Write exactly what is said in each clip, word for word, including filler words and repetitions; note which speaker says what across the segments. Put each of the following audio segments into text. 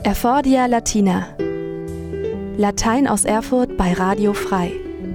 Speaker 1: Erfordia Latina. Latein aus Erfurt bei Radio Frei.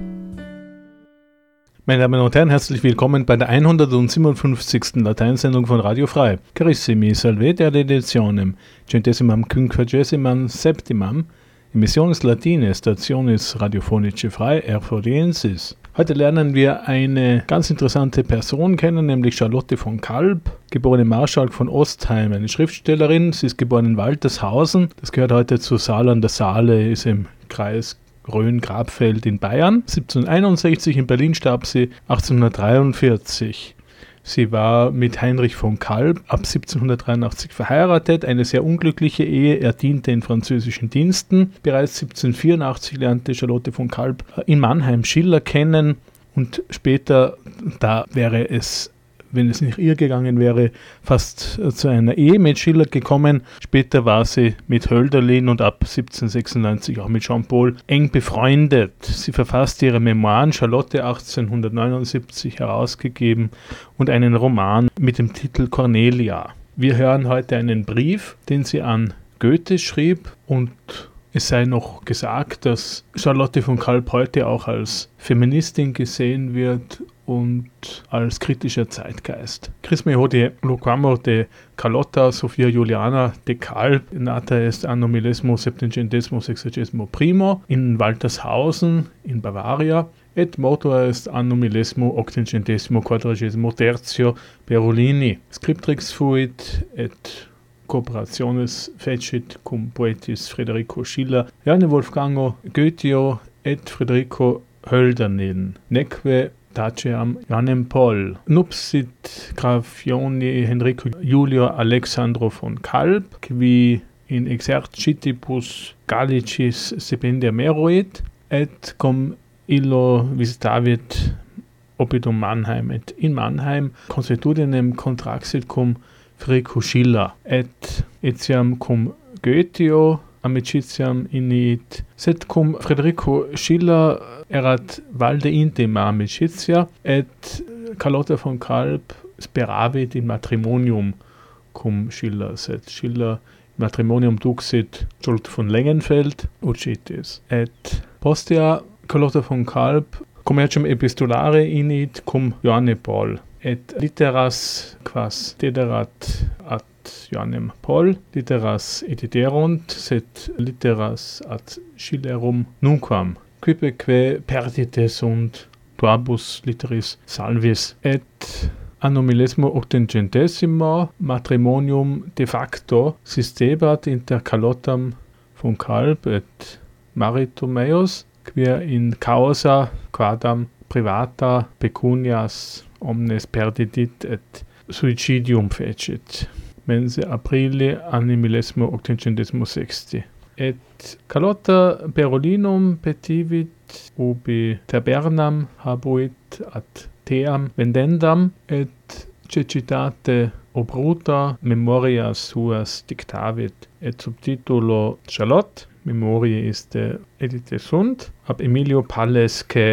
Speaker 2: Meine Damen und Herren, herzlich willkommen bei der hundertsiebenundfünfzigsten Lateinsendung von Radio Frei. Carissimi, salvete ad editionem centesimam quinquagesimam septimam Emissiones Latine Stationis Radiofonice Frei Erfordiensis. Heute lernen wir eine ganz interessante Person kennen, nämlich Charlotte von Kalb, geborene Marschalk von Ostheim, eine Schriftstellerin. Sie ist geboren in Waltershausen, das gehört heute zu Saal an der Saale, ist im Kreis Rhön-Grabfeld in Bayern. siebzehnhunderteinundsechzig in Berlin starb sie, achtzehnhundertdreiundvierzig. Sie war mit Heinrich von Kalb ab siebzehnhundertdreiundachtzig verheiratet, eine sehr unglückliche Ehe. Er diente in französischen Diensten. Bereits siebzehnhundertvierundachtzig lernte Charlotte von Kalb in Mannheim Schiller kennen und später, da wäre es, wenn es nicht ihr gegangen wäre, fast zu einer Ehe mit Schiller gekommen. Später war sie mit Hölderlin und ab siebzehnhundertsechsundneunzig auch mit Jean-Paul eng befreundet. Sie verfasste ihre Memoiren Charlotte achtzehnhundertneunundsiebzig herausgegeben und einen Roman mit dem Titel Cornelia. Wir hören heute einen Brief, den sie an Goethe schrieb, und es sei noch gesagt, dass Charlotte von Kalb heute auch als Feministin gesehen wird und als kritischer Zeitgeist. Chris me hodie loquamur de Carlotta Sophia Juliana de Kalb, nata est anno millesimo septecentesimo sexagesimo primo in Waltershausen in Bavaria, et mortua est anno millesimo octocentesimo quadragesimo tertio Berolini. Scriptrix fuit et cooperationes fecit cum poetis Federico Schiller, Johann Wolfgango Goethio et Federico Hölderlin, neque Taceam Johannem Paul. Nupsit Graphioni Henrico Julio Alexandro von Kalb, qui in exercitibus Gallicis stipendia meruit, et cum illo visitavit opidum Mannheim, et in Mannheim consuetudinem contraxit cum Federico Schiller, et etiam cum Goethio amicitiam iniit, sed cum Federico Schiller erat valde intima amicitia, et Carlotta von Kalb speravit in matrimonium cum Schiller, sed Schiller matrimonium duxit Charlotte von Lengenfeld ucitis, et postea Carlotta von Kalb commercium epistolare iniit cum Johanne Paul, et litteras quas dederat ad Johannem Paul, litteras editerunt, sed litteras ad Schillerum nunquam, quipeque perdite sunt tuabus litteris salvis, et anno millesimo octocentesimo matrimonium de facto sistebat inter Carlottam von Kalb et maritum meus, quia in causa quadam privata pecunias omnes perdidit et suicidium fecit, mense aprile anni millesimo octocentesimo sexti. Et Carlotta Berolinum petivit ubi tabernam habuit ad team vendendam, et cecitate obruta memorias suas dictavit, et subtitulo Charlotte, memoriae iste edite sunt, ab Emilio Palesque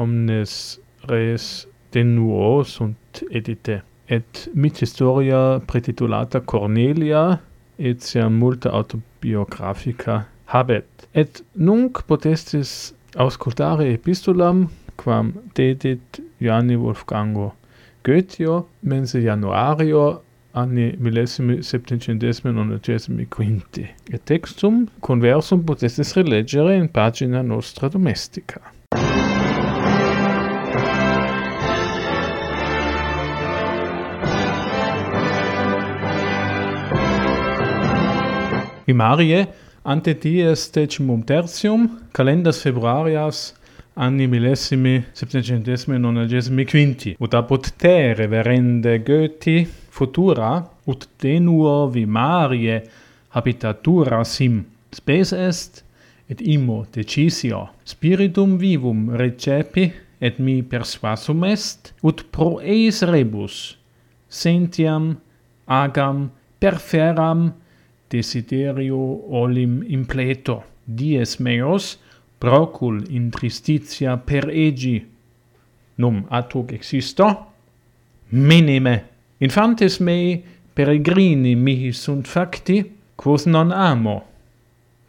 Speaker 2: omnes res denuo sunt edite, et mit historia praetitulata Cornelia etiam multa autobiographica habet. Et nunc potestis auscultare epistolam quam dedit Johanni Wolfgango Goethio mense Januario anni millesimi septecentesimi nonagesimi quinti. Et textum conversum potestis relegere in pagina nostra domestica. Vimarie ante dies decimum tertium calendas februarias anni millesimi septecentesimi nonagesimi quinti, ut apud te reverende Goethi futura ut denuo vimarie habitatura sim spes est, et imo decisio spiritum vivum recepi, et mi persuasum est, ut pro eis rebus sentiam agam perferam desiderio olim impleto, dies meos procul in tristitia per egi. Num atug existo? Minime. Infantes mei peregrini mihi sunt facti, quos non amo.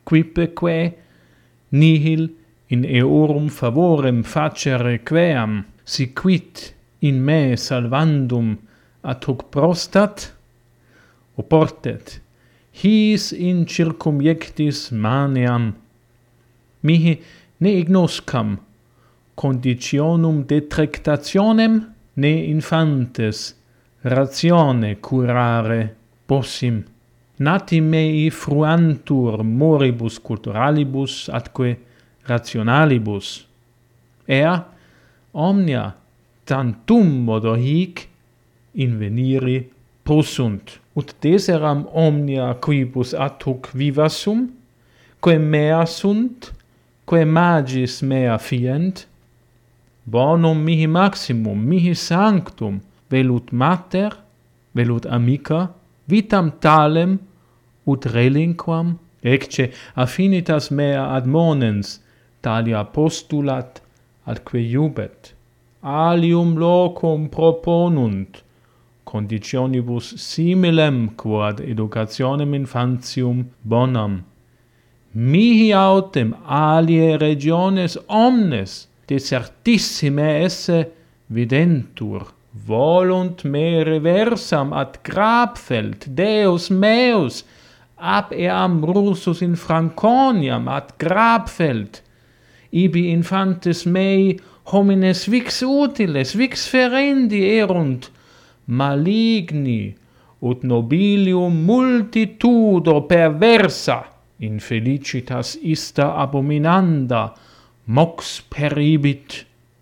Speaker 2: quipeque nihil in eorum favorem facere queam, si quid in me salvandum ad hoc prostat, oportet, his in circumjectis maneam, mihi ne ignoscam conditionum detractationem, ne infantes ratione curare possim. Nati mei fruantur moribus culturalibus atque rationalibus. Ea omnia tantum modo hic inveniri possunt, ut deseram omnia quibus ad hoc vivasum, quae mea sunt, quae magis mea fient, bonum mihi maximum, mihi sanctum, velut mater, velut amica, vitam talem, ut relinquam, ecce affinitas mea admonens, talia postulat, atque iubet. Alium locum proponunt, conditionibus similem quod educationem infantium bonam. Mihi autem alie regiones omnes desertissime esse videntur, volunt me reversam ad Grabfeld, Deus meus, ab eam Rursus in Franconiam ad Grabfeld, ibi infantes mei homines vix utiles, vix ferendi erunt, maligni, ut nobilium multitudo perversa, infelicitas ista abominanda, mox peribit.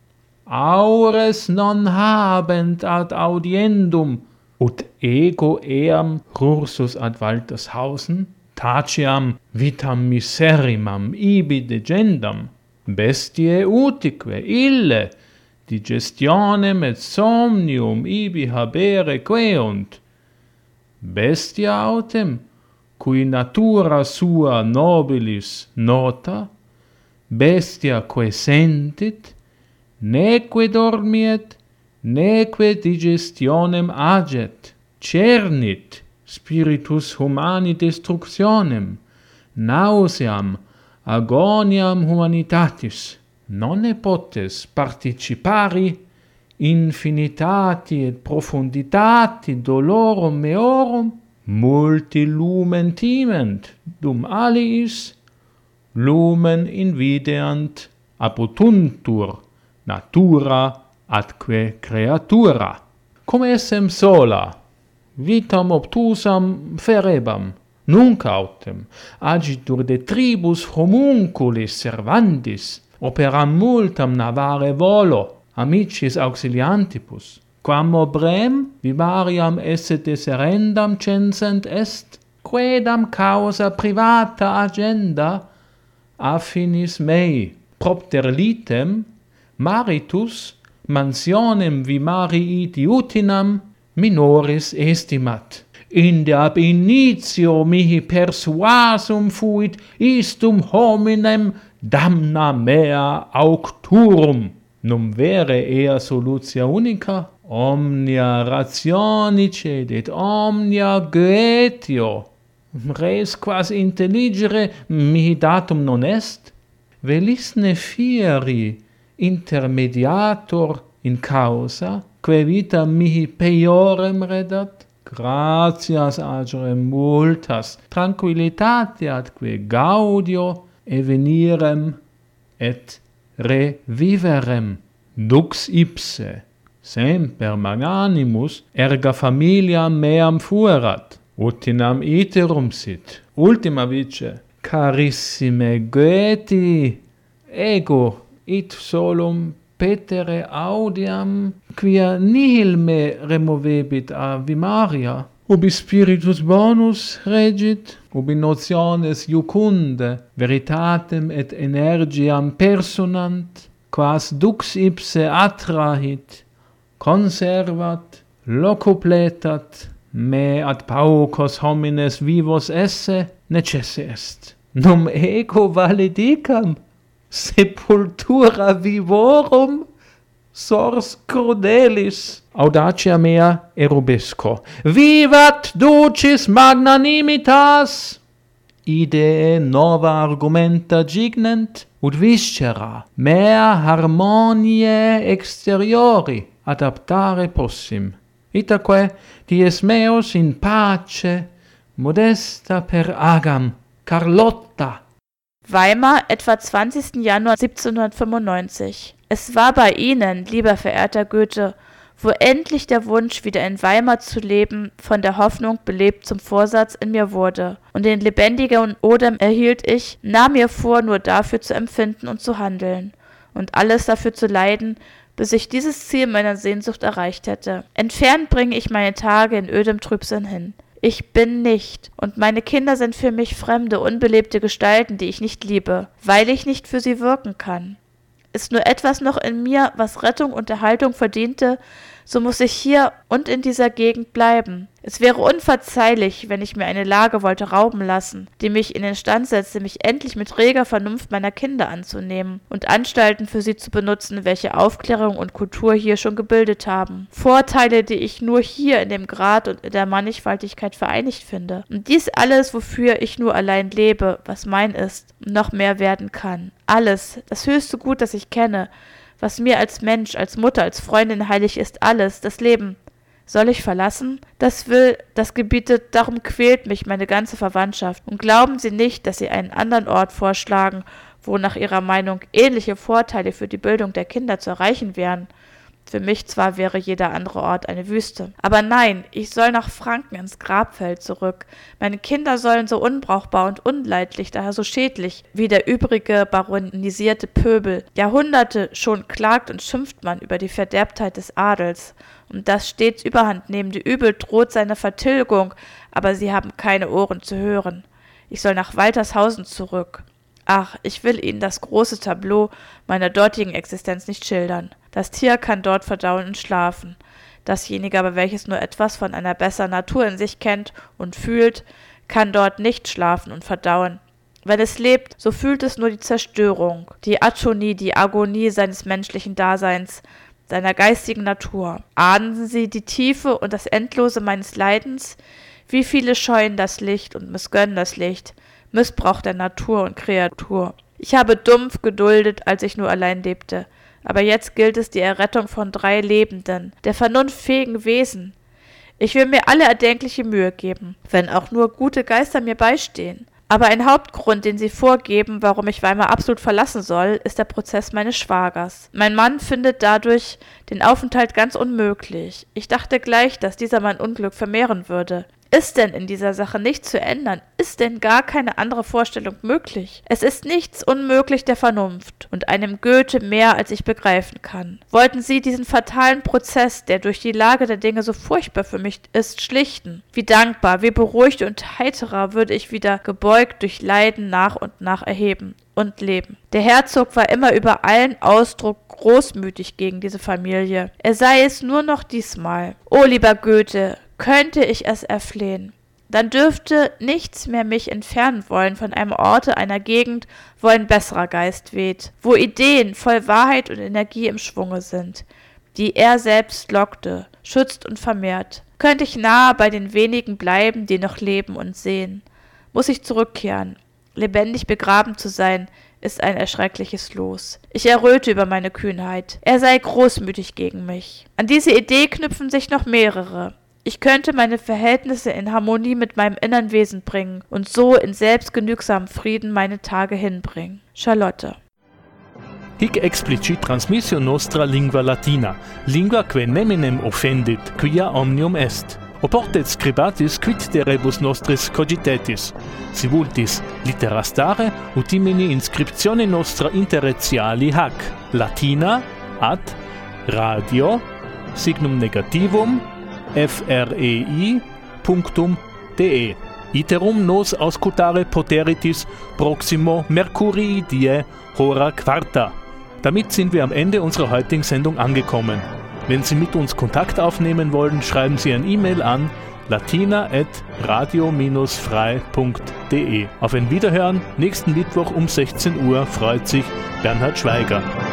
Speaker 2: Aures non habent ad audiendum, ut ego eam Rursus ad Waltershausen, taceam vitam miserimam ibi degendam, bestiae utique ille digestionem et somnium ibi habere queunt. Bestia autem, cui natura sua nobilis nota, bestia quae sentit, neque dormiet, neque digestionem aget, cernit spiritus humani destructionem, nauseam, agoniam humanitatis, non ne potes participari infinitati et profunditati dolorum meorum, multi lumen timent, dum aliis lumen invideant apotuntur natura atque creatura. Cum essem sola, vitam obtusam ferebam, nunc autem agitur de tribus homunculis servandis, operam multam navare volo, amicis auxiliantibus, quam obrem vivariam esse deserendam censent est, quedam causa privata agenda affinis mei, propter litem maritus mansionem vimariiti utinam minoris estimat. Inde ab initio mihi persuasum fuit istum hominem damna mea aucturum. Num vere ea solutia unica, omnia rationi cedit, omnia goetio. Res quas intelligere mihi datum non est? Velis ne fieri intermediator in causa, quae vita mihi peiorem redat? Gratias agere multas, tranquillitate atque gaudio evenirem et reviverem. Dux ipse, semper magnanimus, erga familiam meam fuerat, utinam iterum sit. Ultima vice, carissime Goeti, ego it solum petere audiam, quia nihil me removebit a vimaria, ubi spiritus bonus regit, ubi notiones iucunde, veritatem et energiam personant, quas dux ipse attrahit, conservat, locupletat, me ad paucos homines vivos esse necesse est. Num ego validicam, sepultura vivorum, sors crudelis. Audacia mea erubesco. Vivat ducis magnanimitas! idee nova argumenta gignent, ut viscera mea harmoniae exteriori adaptare possim. Itaque dies meos in pace modesta per agam Carlotta.
Speaker 3: Weimar, etwa zwanzigsten Januar siebzehnhundertfünfundneunzig. Es war bei Ihnen, lieber verehrter Goethe, wo endlich der Wunsch, wieder in Weimar zu leben, von der Hoffnung belebt zum Vorsatz in mir wurde, und den lebendigen Odem erhielt ich, nahm mir vor, nur dafür zu empfinden und zu handeln, und alles dafür zu leiden, bis ich dieses Ziel meiner Sehnsucht erreicht hätte. Entfernt bringe ich meine Tage in ödem Trübsinn hin. Ich bin nicht, und meine Kinder sind für mich fremde, unbelebte Gestalten, die ich nicht liebe, weil ich nicht für sie wirken kann. Ist nur etwas noch in mir, was Rettung und Erhaltung verdiente, so muss ich hier und in dieser Gegend bleiben. Es wäre unverzeihlich, wenn ich mir eine Lage wollte rauben lassen, die mich in den Stand setzte, mich endlich mit reger Vernunft meiner Kinder anzunehmen und Anstalten für sie zu benutzen, welche Aufklärung und Kultur hier schon gebildet haben. Vorteile, die ich nur hier in dem Grad und in der Mannigfaltigkeit vereinigt finde. Und dies alles, wofür ich nur allein lebe, was mein ist und noch mehr werden kann. Alles, das höchste Gut, das ich kenne, was mir als Mensch, als Mutter, als Freundin heilig ist, alles, das Leben. Soll ich verlassen? Das will, das gebietet, darum quält mich meine ganze Verwandtschaft. Und glauben Sie nicht, dass Sie einen anderen Ort vorschlagen, wo nach Ihrer Meinung ähnliche Vorteile für die Bildung der Kinder zu erreichen wären. Für mich zwar wäre jeder andere Ort eine Wüste. Aber nein, ich soll nach Franken ins Grabfeld zurück. Meine Kinder sollen so unbrauchbar und unleidlich, daher so schädlich, wie der übrige baronisierte Pöbel. Jahrhunderte schon klagt und schimpft man über die Verderbtheit des Adels. Und das stets überhand nehmende Übel droht seine Vertilgung, aber sie haben keine Ohren zu hören. Ich soll nach Waltershausen zurück. Ach, ich will Ihnen das große Tableau meiner dortigen Existenz nicht schildern. Das Tier kann dort verdauen und schlafen. Dasjenige aber, welches nur etwas von einer besseren Natur in sich kennt und fühlt, kann dort nicht schlafen und verdauen. Wenn es lebt, so fühlt es nur die Zerstörung, die Atonie, die Agonie seines menschlichen Daseins, seiner geistigen Natur. Ahnen Sie die Tiefe und das Endlose meines Leidens? Wie viele scheuen das Licht und missgönnen das Licht, Missbrauch der Natur und Kreatur. Ich habe dumpf geduldet, als ich nur allein lebte. Aber jetzt gilt es die Errettung von drei lebenden, der vernunftfähigen Wesen. Ich will mir alle erdenkliche Mühe geben, wenn auch nur gute Geister mir beistehen. Aber ein Hauptgrund, den Sie vorgeben, warum ich Weimar absolut verlassen soll, ist der Prozess meines Schwagers. Mein Mann findet dadurch den Aufenthalt ganz unmöglich. Ich dachte gleich, dass dieser mein Unglück vermehren würde. Ist denn in dieser Sache nichts zu ändern? Ist denn gar keine andere Vorstellung möglich? Es ist nichts unmöglich der Vernunft und einem Goethe mehr, als ich begreifen kann. Wollten Sie diesen fatalen Prozess, der durch die Lage der Dinge so furchtbar für mich ist, schlichten? Wie dankbar, wie beruhigt und heiterer würde ich wieder gebeugt durch Leiden nach und nach erheben und leben. Der Herzog war immer über allen Ausdruck großmütig gegen diese Familie. Er sei es nur noch diesmal. O lieber Goethe, könnte ich es erflehen, dann dürfte nichts mehr mich entfernen wollen von einem Orte, einer Gegend, wo ein besserer Geist weht, wo Ideen voll Wahrheit und Energie im Schwunge sind, die er selbst lockte, schützt und vermehrt. Könnte ich nahe bei den wenigen bleiben, die noch leben und sehen, muss ich zurückkehren. Lebendig begraben zu sein, ist ein erschreckliches Los. Ich erröte über meine Kühnheit. Er sei großmütig gegen mich. An diese Idee knüpfen sich noch mehrere. Ich könnte meine Verhältnisse in Harmonie mit meinem inneren Wesen bringen und so in selbstgenügsamem Frieden meine Tage hinbringen. Charlotte.
Speaker 2: Hic explicit transmissio nostra lingua latina, lingua que neminem offendit, quia omnium est. Oportet scribatis quid de rebus nostris cogitetis, si vultis littera stare, utimini inscriptione nostra interretiali hac, latina, ad, radio, signum negativum, frei punctum de. Iterum nos auscultare poteritis proximo Mercurii die hora quarta. Damit sind wir am Ende unserer heutigen Sendung angekommen. Wenn Sie mit uns Kontakt aufnehmen wollen, schreiben Sie ein E-Mail an latina at radio dash frei punkt de. Auf ein Wiederhören nächsten Mittwoch um sechzehn Uhr freut sich Bernhard Schweiger.